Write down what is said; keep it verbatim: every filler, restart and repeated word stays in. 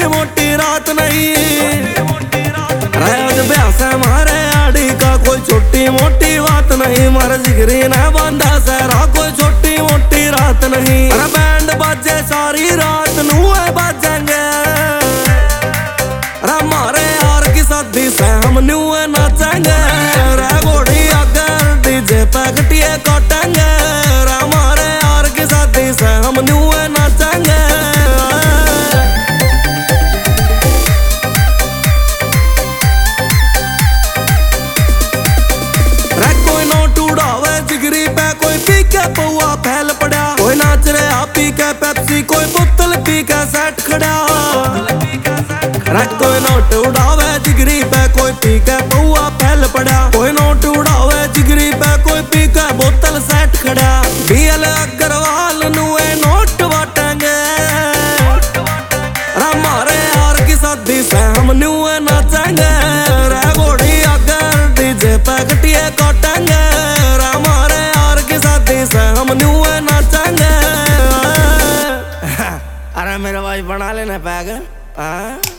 मोटी रात नहीं। आज ब्याह से मारे आड़ी का कोई छोटी मोटी बात नहीं। मारे जिगरी ने बांधा सहरा कोई छोटी मोटी रात नहीं। अरे बैंड बाजे सारी रात नुए बाजेंगे। अरे मारे यार की शादी से हम नुए नाचेंगे। रे घोड़ी अगर डीजे पे घटिए काटेंगे। अरे मारे यार की शादी से हम नुए नाचेंगे। जिगरी पे कोई पी के पौआ फैल पड़ा। कोई नाच रहा पी के पेप्सी कोई बोतल पी के सेट खड़ा। कोई नोट उड़ावे जिगरी पे कोई पी के पौआ फैल पड़ा। कोई नोट उड़ावे जिगरी पे कोई पी के बोतल सेट खड़ा। बीएल अग्रवाल नुए नोट बांटेंगे। हमारे यार की शादी से हम नुए नाचेंगे। रे घोड़ी अगर डीजे पे घटिए काटेंगे। हम नुए नाचेंगे। अरे मेरे भाई बना लेना पैग।